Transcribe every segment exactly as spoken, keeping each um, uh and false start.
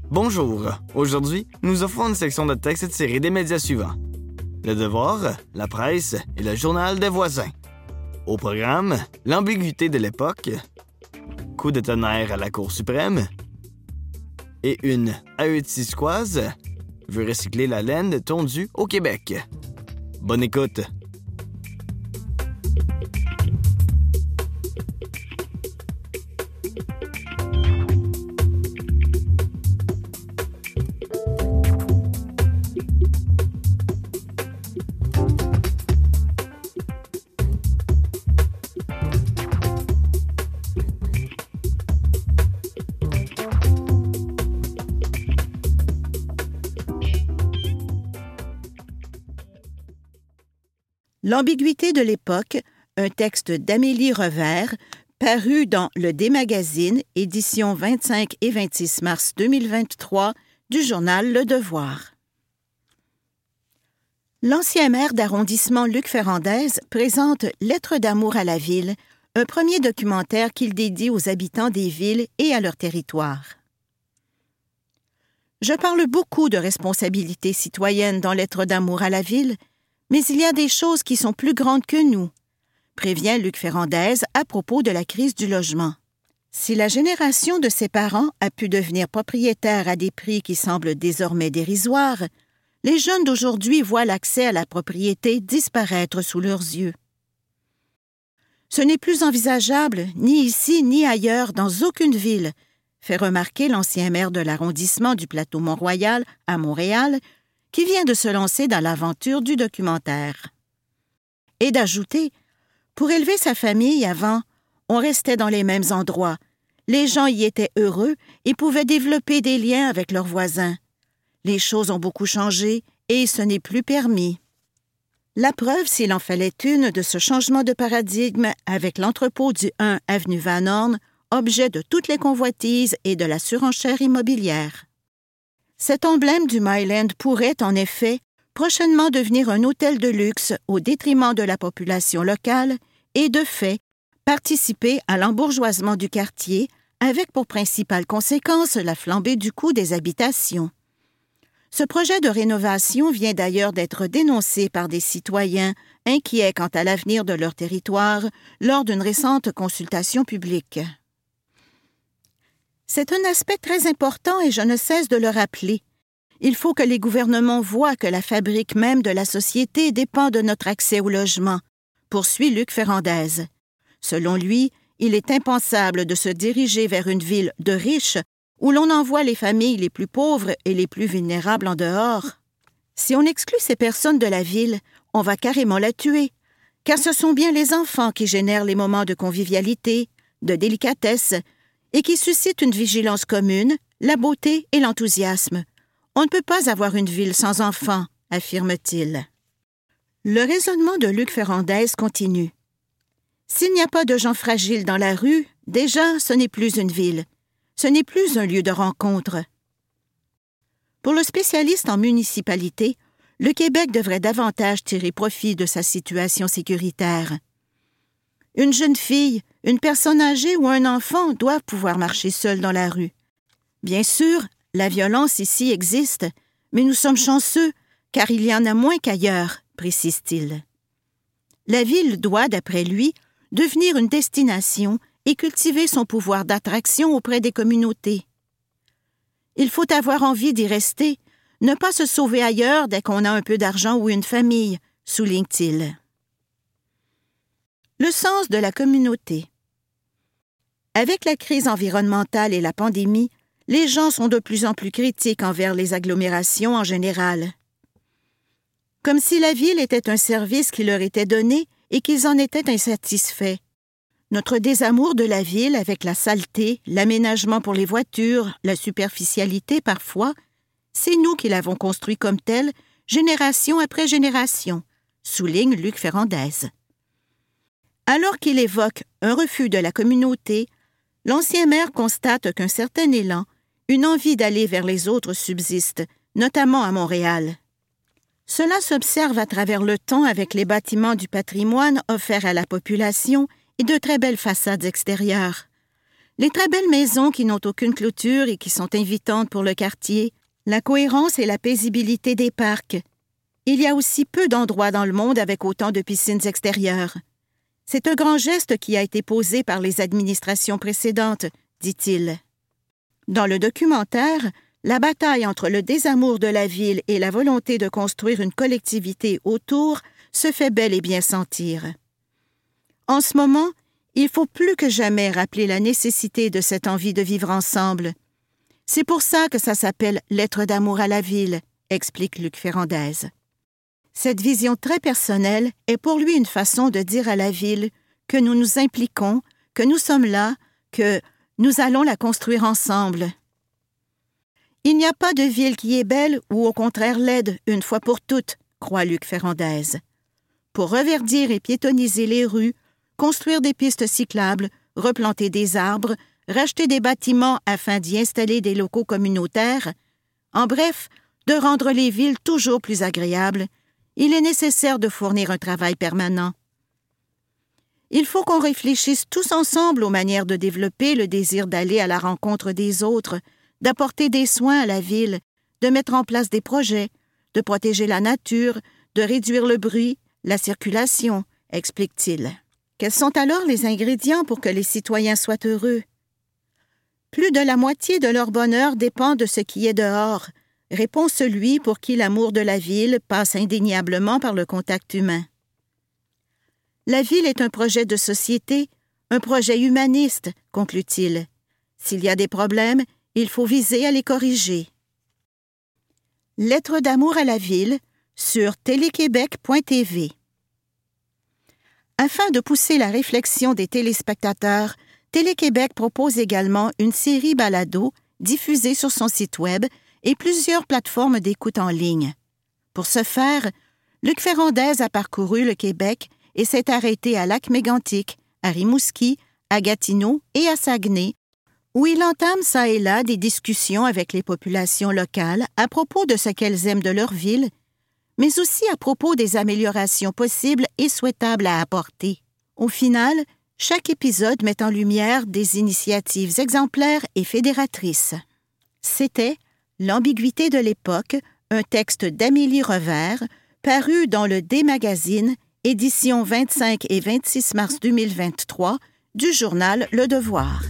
Bonjour. Aujourd'hui, nous offrons une section de texte tirée des médias suivants. Le Devoir, La Presse et le Journal des voisins. Au programme, l'ambiguïté de l'époque, coup de tonnerre à la Cour suprême et une Ahuntsicoise veut recycler la laine tondue au Québec. Bonne écoute. L'ambiguïté de l'époque, un texte d'Amélie Revers, paru dans Le Démagazine, édition vingt-cinq et vingt-six mars deux mille vingt-trois, du journal Le Devoir. L'ancien maire d'arrondissement Luc Ferrandez présente Lettre d'amour à la ville, un premier documentaire qu'il dédie aux habitants des villes et à leur territoire. Je parle beaucoup de responsabilité citoyenne dans Lettre d'amour à la ville, mais il y a des choses qui sont plus grandes que nous, prévient Luc Ferrandez à propos de la crise du logement. Si la génération de ses parents a pu devenir propriétaire à des prix qui semblent désormais dérisoires, les jeunes d'aujourd'hui voient l'accès à la propriété disparaître sous leurs yeux. Ce n'est plus envisageable, ni ici ni ailleurs, dans aucune ville, fait remarquer l'ancien maire de l'arrondissement du Plateau-Mont-Royal à Montréal, qui vient de se lancer dans l'aventure du documentaire. Et d'ajouter, pour élever sa famille avant, on restait dans les mêmes endroits. Les gens y étaient heureux et pouvaient développer des liens avec leurs voisins. Les choses ont beaucoup changé et ce n'est plus permis. La preuve, s'il en fallait une, de ce changement de paradigme avec l'entrepôt du un avenue Van Horn, objet de toutes les convoitises et de la surenchère immobilière. Cet emblème du Myland pourrait, en effet, prochainement devenir un hôtel de luxe au détriment de la population locale et, de fait, participer à l'embourgeoisement du quartier avec pour principale conséquence la flambée du coût des habitations. Ce projet de rénovation vient d'ailleurs d'être dénoncé par des citoyens inquiets quant à l'avenir de leur territoire lors d'une récente consultation publique. C'est un aspect très important et je ne cesse de le rappeler. Il faut que les gouvernements voient que la fabrique même de la société dépend de notre accès au logement, poursuit Luc Ferrandez. Selon lui, il est impensable de se diriger vers une ville de riches où l'on envoie les familles les plus pauvres et les plus vulnérables en dehors. Si on exclut ces personnes de la ville, on va carrément la tuer, car ce sont bien les enfants qui génèrent les moments de convivialité, de délicatesse, et qui suscitent une vigilance commune, la beauté et l'enthousiasme. On ne peut pas avoir une ville sans enfants, affirme-t-il. Le raisonnement de Luc Ferrandez continue. S'il n'y a pas de gens fragiles dans la rue, déjà, ce n'est plus une ville. Ce n'est plus un lieu de rencontre. Pour le spécialiste en municipalité, le Québec devrait davantage tirer profit de sa situation sécuritaire. Une jeune fille, une personne âgée ou un enfant doivent pouvoir marcher seuls dans la rue. Bien sûr, la violence ici existe, mais nous sommes chanceux, car il y en a moins qu'ailleurs, précise-t-il. La ville doit, d'après lui, devenir une destination et cultiver son pouvoir d'attraction auprès des communautés. Il faut avoir envie d'y rester, ne pas se sauver ailleurs dès qu'on a un peu d'argent ou une famille, souligne-t-il. Le sens de la communauté. Avec la crise environnementale et la pandémie, les gens sont de plus en plus critiques envers les agglomérations en général. Comme si la ville était un service qui leur était donné et qu'ils en étaient insatisfaits. Notre désamour de la ville avec la saleté, l'aménagement pour les voitures, la superficialité parfois, c'est nous qui l'avons construit comme tel, génération après génération, souligne Luc Ferrandez. Alors qu'il évoque un refus de la communauté, l'ancien maire constate qu'un certain élan, une envie d'aller vers les autres subsiste, notamment à Montréal. Cela s'observe à travers le temps avec les bâtiments du patrimoine offerts à la population et de très belles façades extérieures. Les très belles maisons qui n'ont aucune clôture et qui sont invitantes pour le quartier, la cohérence et la paisibilité des parcs. Il y a aussi peu d'endroits dans le monde avec autant de piscines extérieures. C'est un grand geste qui a été posé par les administrations précédentes, dit-il. Dans le documentaire, la bataille entre le désamour de la ville et la volonté de construire une collectivité autour se fait bel et bien sentir. En ce moment, il faut plus que jamais rappeler la nécessité de cette envie de vivre ensemble. C'est pour ça que ça s'appelle « Lettre d'amour à la ville », explique Luc Ferrandez. Cette vision très personnelle est pour lui une façon de dire à la ville que nous nous impliquons, que nous sommes là, que nous allons la construire ensemble. Il n'y a pas de ville qui est belle ou au contraire laide une fois pour toutes, croit Luc Ferrandez. Pour reverdir et piétonniser les rues, construire des pistes cyclables, replanter des arbres, racheter des bâtiments afin d'y installer des locaux communautaires, en bref, de rendre les villes toujours plus agréables, il est nécessaire de fournir un travail permanent. Il faut qu'on réfléchisse tous ensemble aux manières de développer le désir d'aller à la rencontre des autres, d'apporter des soins à la ville, de mettre en place des projets, de protéger la nature, de réduire le bruit, la circulation, explique-t-il. Quels sont alors les ingrédients pour que les citoyens soient heureux? Plus de la moitié de leur bonheur dépend de ce qui est dehors, répond celui pour qui l'amour de la ville passe indéniablement par le contact humain. La ville est un projet de société, un projet humaniste, conclut-il. S'il y a des problèmes, il faut viser à les corriger. Lettre d'amour à la ville sur téléquébec point t v. Afin de pousser la réflexion des téléspectateurs, Télé-Québec propose également une série balado diffusée sur son site web et plusieurs plateformes d'écoute en ligne. Pour ce faire, Luc Ferrandez a parcouru le Québec et s'est arrêté à Lac-Mégantic, à Rimouski, à Gatineau et à Saguenay, où il entame çà et là des discussions avec les populations locales à propos de ce qu'elles aiment de leur ville, mais aussi à propos des améliorations possibles et souhaitables à apporter. Au final, chaque épisode met en lumière des initiatives exemplaires et fédératrices. C'était L'ambiguïté de l'époque, un texte d'Amélie Revers, paru dans le D-Magazine, édition vingt-cinq et vingt-six mars deux mille vingt-trois, du journal Le Devoir.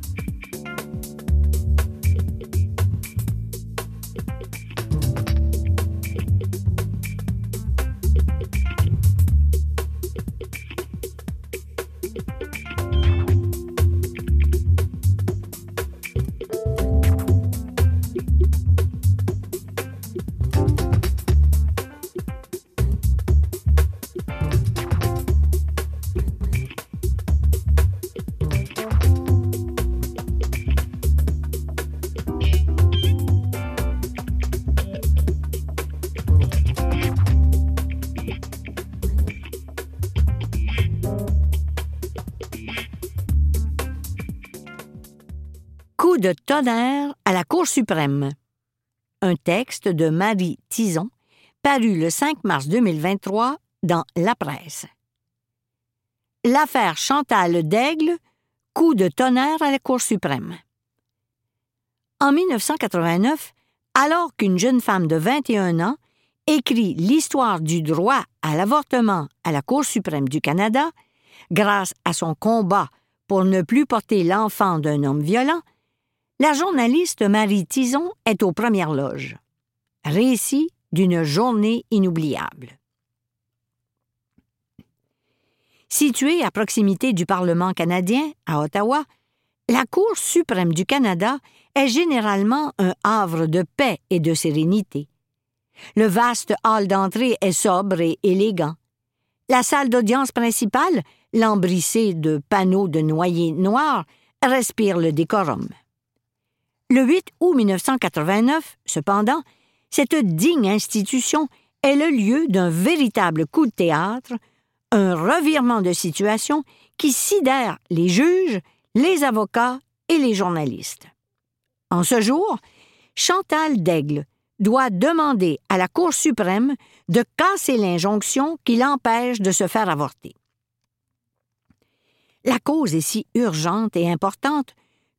Coup de tonnerre à la Cour suprême. Un texte de Marie Tison, paru le cinq mars deux mille vingt-trois dans La Presse. L'affaire Chantal Daigle, coup de tonnerre à la Cour suprême. En dix-neuf cent quatre-vingt-neuf, alors qu'une jeune femme de vingt et un ans écrit l'histoire du droit à l'avortement à la Cour suprême du Canada, grâce à son combat pour ne plus porter l'enfant d'un homme violent, la journaliste Marie Tison est aux premières loges. Récit d'une journée inoubliable. Située à proximité du Parlement canadien, à Ottawa, la Cour suprême du Canada est généralement un havre de paix et de sérénité. Le vaste hall d'entrée est sobre et élégant. La salle d'audience principale, lambrissée de panneaux de noyer noir, respire le décorum. Le huit août dix-neuf cent quatre-vingt-neuf, cependant, cette digne institution est le lieu d'un véritable coup de théâtre, un revirement de situation qui sidère les juges, les avocats et les journalistes. En ce jour, Chantal Daigle doit demander à la Cour suprême de casser l'injonction qui l'empêche de se faire avorter. La cause est si urgente et importante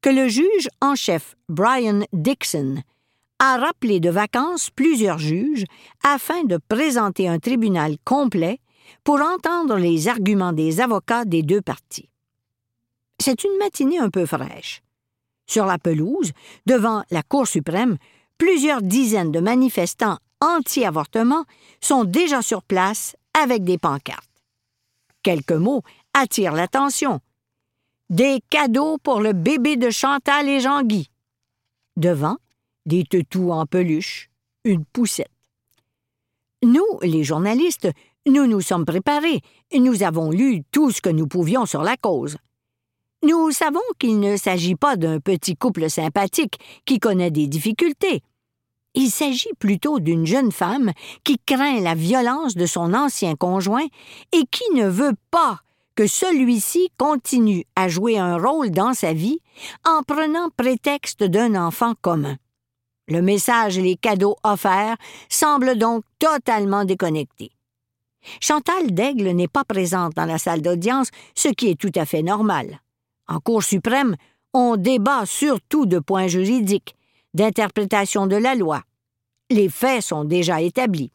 que le juge en chef Brian Dixon a rappelé de vacances plusieurs juges afin de présenter un tribunal complet pour entendre les arguments des avocats des deux parties. C'est une matinée un peu fraîche. Sur la pelouse, devant la Cour suprême, plusieurs dizaines de manifestants anti-avortement sont déjà sur place avec des pancartes. Quelques mots attirent l'attention. Des cadeaux pour le bébé de Chantal et Jean-Guy. Devant, des toutous en peluche, une poussette. Nous, les journalistes, nous nous sommes préparés. Nous avons lu tout ce que nous pouvions sur la cause. Nous savons qu'il ne s'agit pas d'un petit couple sympathique qui connaît des difficultés. Il s'agit plutôt d'une jeune femme qui craint la violence de son ancien conjoint et qui ne veut pas que celui-ci continue à jouer un rôle dans sa vie en prenant prétexte d'un enfant commun. Le message et les cadeaux offerts semblent donc totalement déconnectés. Chantal Daigle n'est pas présente dans la salle d'audience, ce qui est tout à fait normal. En Cour suprême, on débat surtout de points juridiques, d'interprétation de la loi. Les faits sont déjà établis.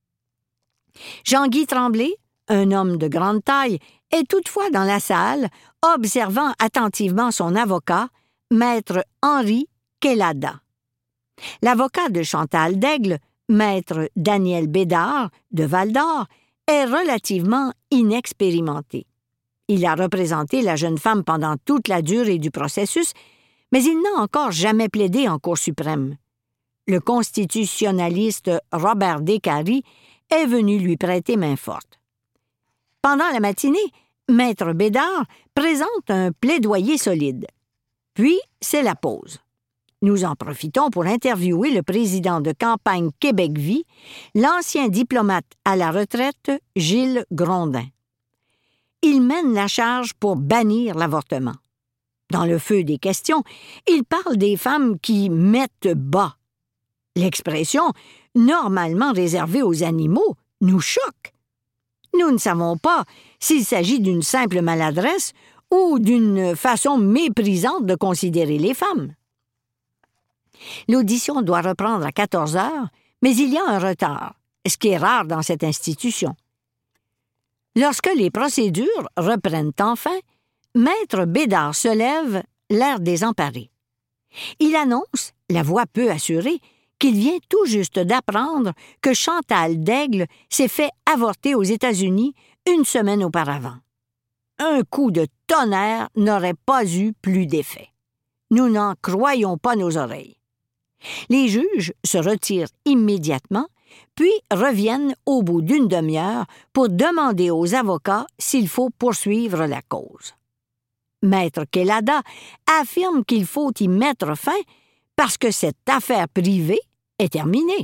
Jean-Guy Tremblay, un homme de grande taille, est toutefois dans la salle, observant attentivement son avocat, maître Henri Quélada. L'avocat de Chantal Daigle, maître Daniel Bédard, de Val-d'Or, est relativement inexpérimenté. Il a représenté la jeune femme pendant toute la durée du processus, mais il n'a encore jamais plaidé en Cour suprême. Le constitutionnaliste Robert Décarie est venu lui prêter main forte. Pendant la matinée, maître Bédard présente un plaidoyer solide. Puis, c'est la pause. Nous en profitons pour interviewer le président de campagne Québec-Vie, l'ancien diplomate à la retraite Gilles Grondin. Il mène la charge pour bannir l'avortement. Dans le feu des questions, il parle des femmes qui mettent bas. L'expression « normalement réservée aux animaux » nous choque. Nous ne savons pas s'il s'agit d'une simple maladresse ou d'une façon méprisante de considérer les femmes. L'audition doit reprendre à quatorze heures, mais il y a un retard, ce qui est rare dans cette institution. Lorsque les procédures reprennent enfin, maître Bédard se lève, l'air désemparé. Il annonce, la voix peu assurée, qu'il vient tout juste d'apprendre que Chantal Daigle s'est fait avorter aux États-Unis une semaine auparavant. Un coup de tonnerre n'aurait pas eu plus d'effet. Nous n'en croyons pas nos oreilles. Les juges se retirent immédiatement, puis reviennent au bout d'une demi-heure pour demander aux avocats s'il faut poursuivre la cause. Maître Quélada affirme qu'il faut y mettre fin parce que cette affaire privée est terminée.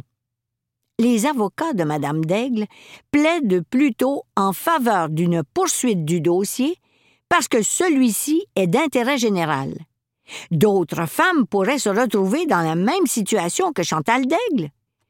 Les avocats de Mme Daigle plaident plutôt en faveur d'une poursuite du dossier parce que celui-ci est d'intérêt général. D'autres femmes pourraient se retrouver dans la même situation que Chantal Daigle.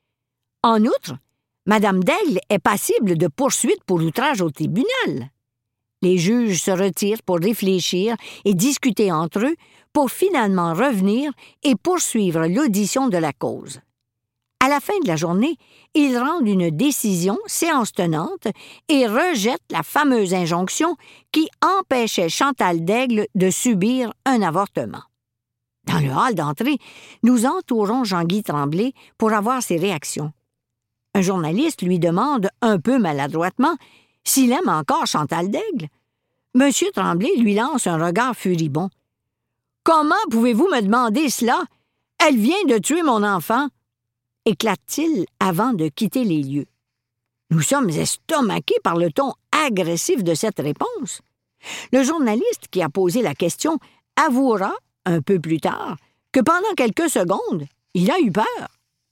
En outre, Mme Daigle est passible de poursuites pour outrage au tribunal. Les juges se retirent pour réfléchir et discuter entre eux pour finalement revenir et poursuivre l'audition de la cause. À la fin de la journée, ils rendent une décision séance tenante et rejettent la fameuse injonction qui empêchait Chantal Daigle de subir un avortement. Dans le hall d'entrée, nous entourons Jean-Guy Tremblay pour avoir ses réactions. Un journaliste lui demande, un peu maladroitement, s'il aime encore Chantal Daigle. Monsieur Tremblay lui lance un regard furibond. « Comment pouvez-vous me demander cela? Elle vient de tuer mon enfant! » éclate-t-il avant de quitter les lieux. Nous sommes estomaqués par le ton agressif de cette réponse. Le journaliste qui a posé la question avouera, un peu plus tard, que pendant quelques secondes, il a eu peur.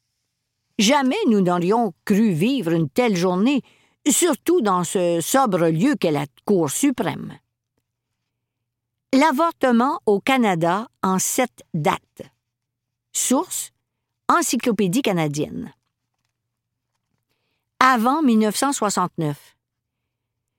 Jamais nous n'aurions cru vivre une telle journée, surtout dans ce sobre lieu qu'est la Cour suprême. L'avortement au Canada en sept dates. Source: Encyclopédie canadienne. Avant mille neuf cent soixante-neuf.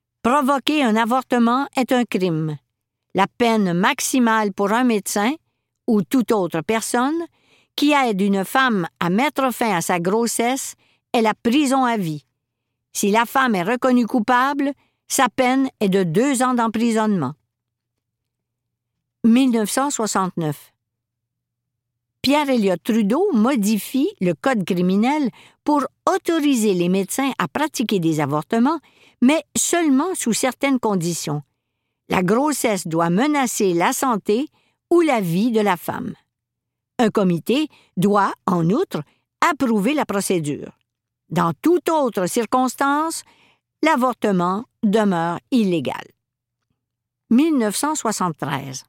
Provoquer un avortement est un crime. La peine maximale pour un médecin, ou toute autre personne qui aide une femme à mettre fin à sa grossesse est la prison à vie. Si la femme est reconnue coupable, sa peine est de deux ans d'emprisonnement. dix-neuf cent soixante-neuf. Pierre Elliott Trudeau modifie le Code criminel pour autoriser les médecins à pratiquer des avortements, mais seulement sous certaines conditions. La grossesse doit menacer la santé ou la vie de la femme. Un comité doit, en outre, approuver la procédure. Dans toute autre circonstance, l'avortement demeure illégal. dix-neuf cent soixante-treize.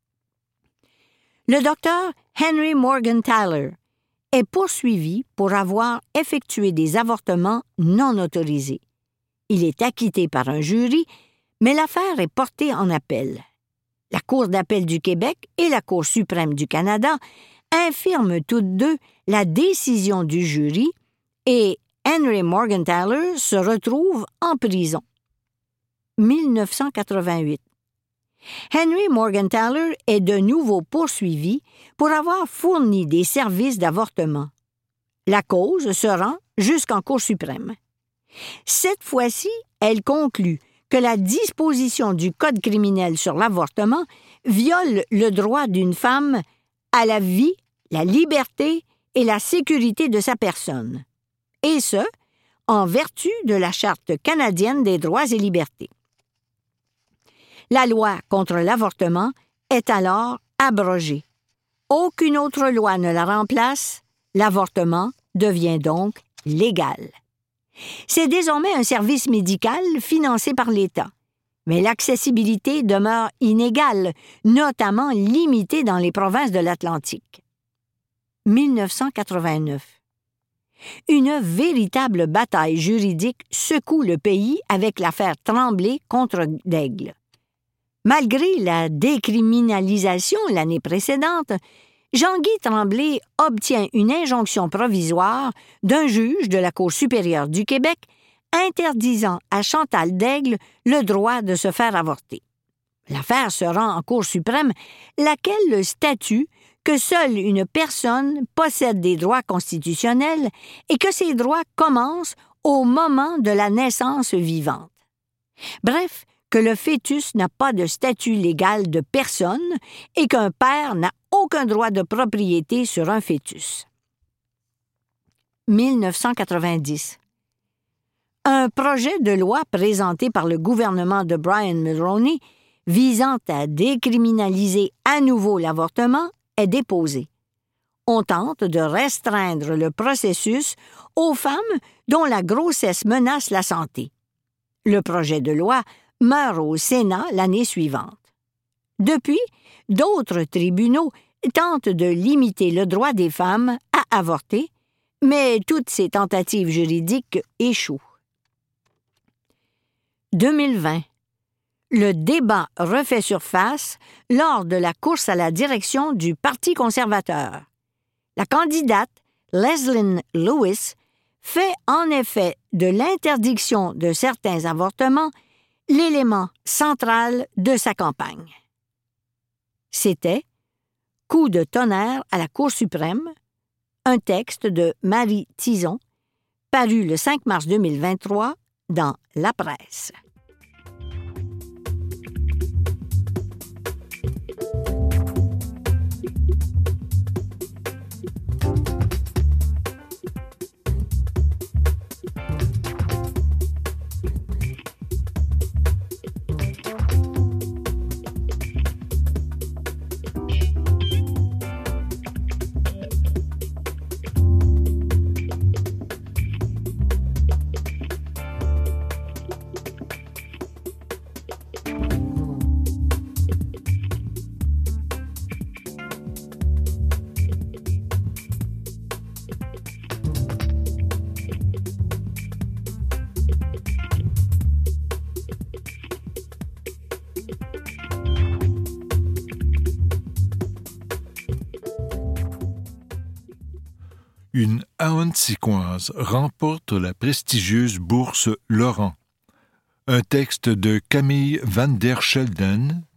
Le docteur Henry Morgentaler est poursuivi pour avoir effectué des avortements non autorisés. Il est acquitté par un jury, mais l'affaire est portée en appel. La Cour d'appel du Québec et la Cour suprême du Canada infirment toutes deux la décision du jury et Henry Morgentaler se retrouve en prison. dix-neuf cent quatre-vingt-huit. Henry Morgentaler est de nouveau poursuivi pour avoir fourni des services d'avortement. La cause se rend jusqu'en Cour suprême. Cette fois-ci, elle conclut que la disposition du Code criminel sur l'avortement viole le droit d'une femme à la vie, la liberté et la sécurité de sa personne, et ce, en vertu de la Charte canadienne des droits et libertés. La loi contre l'avortement est alors abrogée. Aucune autre loi ne la remplace, l'avortement devient donc légal. C'est désormais un service médical financé par l'État, mais l'accessibilité demeure inégale, notamment limitée dans les provinces de l'Atlantique. dix-neuf cent quatre-vingt-neuf. Une véritable bataille juridique secoue le pays avec l'affaire Tremblay contre Daigle. Malgré la décriminalisation l'année précédente, Jean-Guy Tremblay obtient une injonction provisoire d'un juge de la Cour supérieure du Québec interdisant à Chantal Daigle le droit de se faire avorter. L'affaire se rend en Cour suprême, laquelle statue que seule une personne possède des droits constitutionnels et que ces droits commencent au moment de la naissance vivante. Bref, que le fœtus n'a pas de statut légal de personne et qu'un père n'a aucun droit de propriété sur un fœtus. dix-neuf cent quatre-vingt-dix. Un projet de loi présenté par le gouvernement de Brian Mulroney visant à décriminaliser à nouveau l'avortement est déposé. On tente de restreindre le processus aux femmes dont la grossesse menace la santé. Le projet de loi meurt au Sénat l'année suivante. Depuis, d'autres tribunaux tentent de limiter le droit des femmes à avorter, mais toutes ces tentatives juridiques échouent. deux mille vingt. Le débat refait surface lors de la course à la direction du Parti conservateur. La candidate, Leslyn Lewis, fait en effet de l'interdiction de certains avortements l'élément central de sa campagne. C'était « Coup de tonnerre à la Cour suprême », un texte de Marie Tison, paru le cinq mars deux mille vingt-trois dans La Presse. Une Ahuntsicoise remporte la prestigieuse bourse Laurent. Un texte de Camille van der Schelden,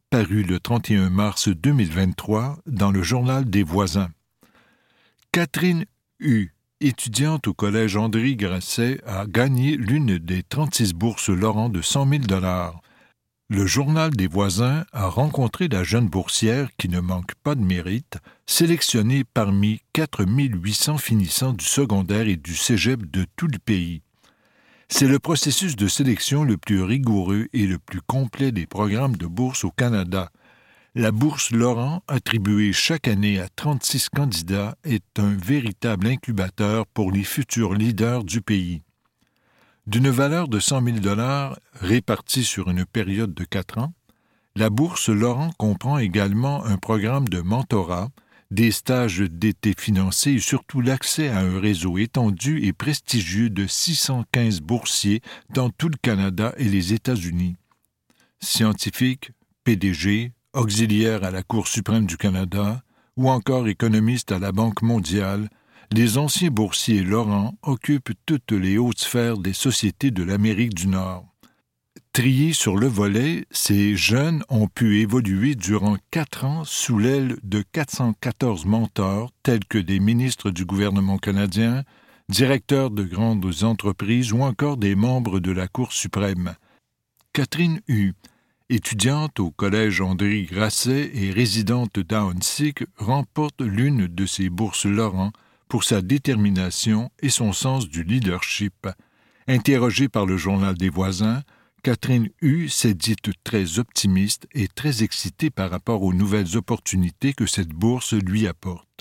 paru le trente et un mars deux mille vingt-trois dans le Journal des voisins. Catherine Hu, étudiante au collège André Grasset, a gagné l'une des trente-six bourses Laurent de cent mille dollars. Le Journal des voisins a rencontré la jeune boursière qui ne manque pas de mérite, sélectionnée parmi quatre mille huit cents finissants du secondaire et du cégep de tout le pays. C'est le processus de sélection le plus rigoureux et le plus complet des programmes de bourse au Canada. La bourse Laurent, attribuée chaque année à trente-six candidats, est un véritable incubateur pour les futurs leaders du pays. D'une valeur de cent mille dollars répartie sur une période de quatre ans, la bourse Laurent comprend également un programme de mentorat, des stages d'été financés et surtout l'accès à un réseau étendu et prestigieux de six cent quinze boursiers dans tout le Canada et les États-Unis. Scientifiques, P D G, auxiliaires à la Cour suprême du Canada ou encore économistes à la Banque mondiale, les anciens boursiers Laurent occupent toutes les hautes sphères des sociétés de l'Amérique du Nord. Triés sur le volet, ces jeunes ont pu évoluer durant quatre ans sous l'aile de quatre cent quatorze mentors tels que des ministres du gouvernement canadien, directeurs de grandes entreprises ou encore des membres de la Cour suprême. Catherine Hu, étudiante au collège André Grasset et résidente d'Ahuntsic, remporte l'une de ces bourses Laurent pour sa détermination et son sens du leadership. Interrogée par le Journal des voisins, Catherine Hu s'est dite très optimiste et très excitée par rapport aux nouvelles opportunités que cette bourse lui apporte.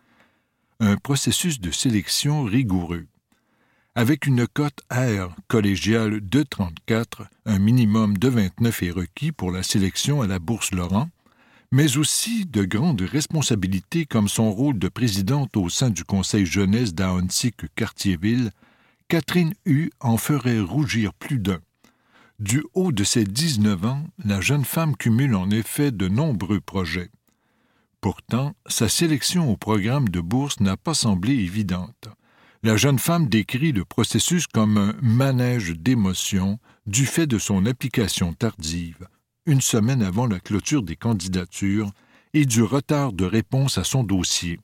Un processus de sélection rigoureux. Avec une cote R collégiale de trente-quatre, un minimum de vingt-neuf est requis pour la sélection à la bourse Laurent, mais aussi de grandes responsabilités comme son rôle de présidente au sein du conseil jeunesse d'Ahuntsic-Cartierville, Catherine Hu en ferait rougir plus d'un. Du haut de ses dix-neuf ans, la jeune femme cumule en effet de nombreux projets. Pourtant, sa sélection au programme de bourse n'a pas semblé évidente. La jeune femme décrit le processus comme un manège d'émotions du fait de son application tardive, une semaine avant la clôture des candidatures, et du retard de réponse à son dossier.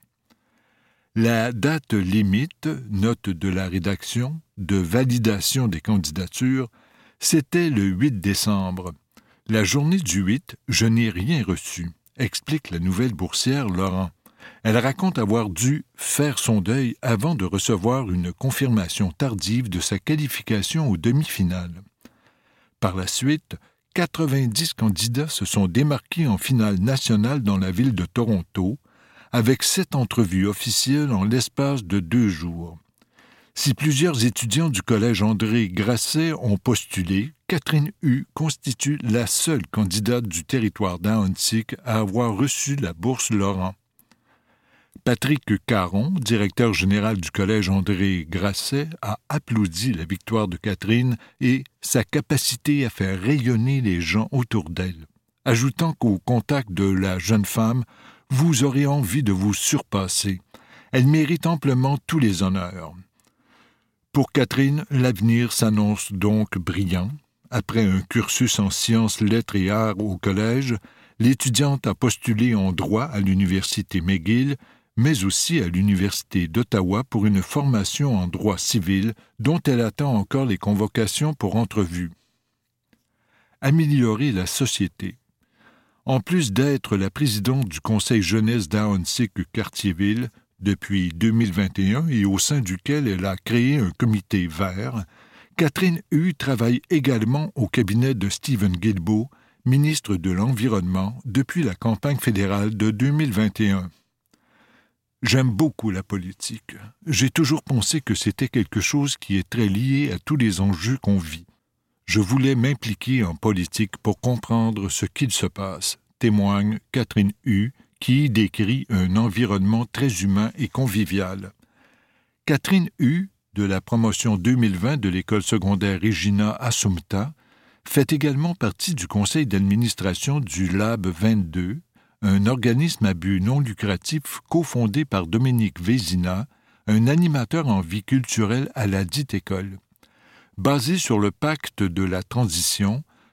La date limite, note de la rédaction, de validation des candidatures, c'était le huit décembre. La journée du huit, je n'ai rien reçu, explique la nouvelle boursière Laurent. Elle raconte avoir dû faire son deuil avant de recevoir une confirmation tardive de sa qualification aux demi-finales. Par la suite, quatre-vingt-dix candidats se sont démarqués en finale nationale dans la ville de Toronto, avec sept entrevues officielles en l'espace de deux jours. Si plusieurs étudiants du collège André Grasset ont postulé, Catherine Hu constitue la seule candidate du territoire d'Ahuntsic à avoir reçu la bourse Laurent. Patrick Caron, directeur général du collège André Grasset, a applaudi la victoire de Catherine et sa capacité à faire rayonner les gens autour d'elle, ajoutant qu'au contact de la jeune femme, vous aurez envie de vous surpasser. Elle mérite amplement tous les honneurs. Pour Catherine, l'avenir s'annonce donc brillant. Après un cursus en sciences, lettres et arts au collège, l'étudiante a postulé en droit à l'université McGill, mais aussi à l'Université d'Ottawa pour une formation en droit civil dont elle attend encore les convocations pour entrevue. Améliorer la société. En plus d'être la présidente du conseil jeunesse d'Ahuntsic-Cartierville depuis deux mille vingt et un et au sein duquel elle a créé un comité vert, Catherine Hu travaille également au cabinet de Stephen Guilbeault, ministre de l'Environnement, depuis la campagne fédérale de deux mille vingt et un. J'aime beaucoup la politique. J'ai toujours pensé que c'était quelque chose qui est très lié à tous les enjeux qu'on vit. Je voulais m'impliquer en politique pour comprendre ce qu'il se passe, témoigne Catherine Hu, qui y décrit un environnement très humain et convivial. Catherine Hu, de la promotion deux mille vingt de l'école secondaire Regina Assumpta, fait également partie du conseil d'administration du Lab vingt-deux, un organisme à but non lucratif cofondé par Dominique Vézina, un animateur en vie culturelle à la dite école. Basé sur le pacte de la transition,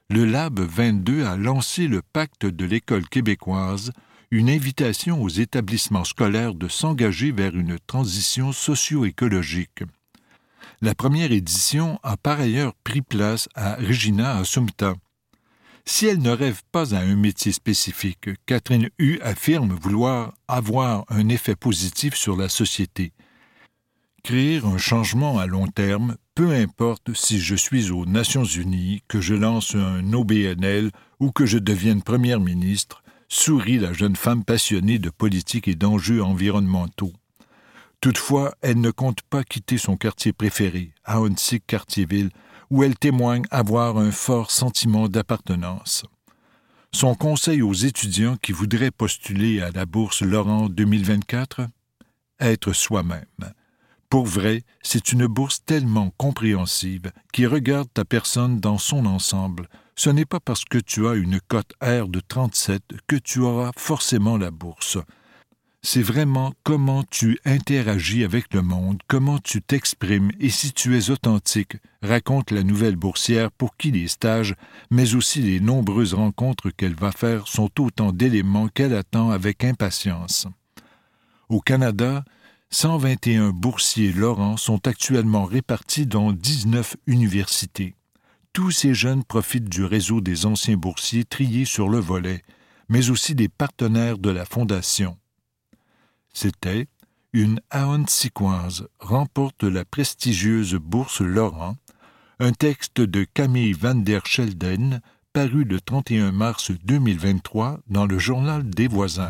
le Lab vingt-deux a lancé le Pacte de l'École québécoise, une invitation aux établissements scolaires de s'engager vers une transition socio-écologique. La première édition a par ailleurs pris place à Regina Assumpta. Si elle ne rêve pas à un métier spécifique, Catherine Hu affirme vouloir avoir un effet positif sur la société. Créer un changement à long terme, peu importe si je suis aux Nations unies, que je lance un O B N L ou que je devienne première ministre, sourit la jeune femme passionnée de politique et d'enjeux environnementaux. Toutefois, elle ne compte pas quitter son quartier préféré, Ahuntsic-Cartierville, où elle témoigne avoir un fort sentiment d'appartenance. Son conseil aux étudiants qui voudraient postuler à la bourse Laurent deux mille vingt-quatre? Être soi-même. Pour vrai, c'est une bourse tellement compréhensive qui regarde ta personne dans son ensemble. Ce n'est pas parce que tu as une cote R de trente-sept que tu auras forcément la bourse. C'est vraiment comment tu interagis avec le monde, comment tu t'exprimes et si tu es authentique, raconte la nouvelle boursière pour qui les stages, mais aussi les nombreuses rencontres qu'elle va faire sont autant d'éléments qu'elle attend avec impatience. Au Canada, cent vingt et un boursiers Laurent sont actuellement répartis dans dix-neuf universités. Tous ces jeunes profitent du réseau des anciens boursiers triés sur le volet, mais aussi des partenaires de la Fondation. C'était « Une Ahuntsicoise remporte la prestigieuse bourse Laurent », un texte de Camille van der Schelden, paru le trente et un mars deux mille vingt-trois dans le Journal des voisins.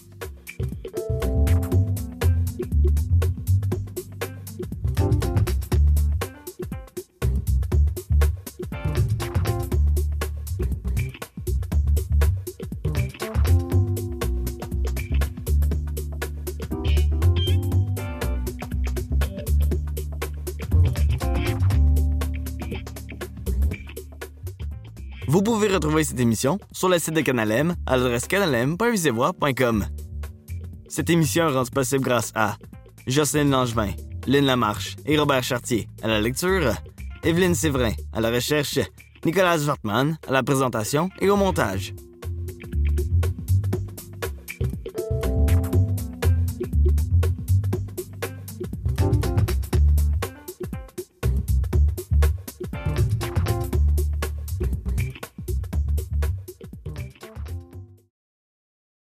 Vous pouvez retrouver cette émission sur le site de Canal M à l'adresse canalem point visevoix point com. Cette émission est rendue possible grâce à Jocelyne Langevin, Lynn Lamarche et Robert Chartier à la lecture, Evelyne Séverin à la recherche, Nicolas Wartman à la présentation et au montage.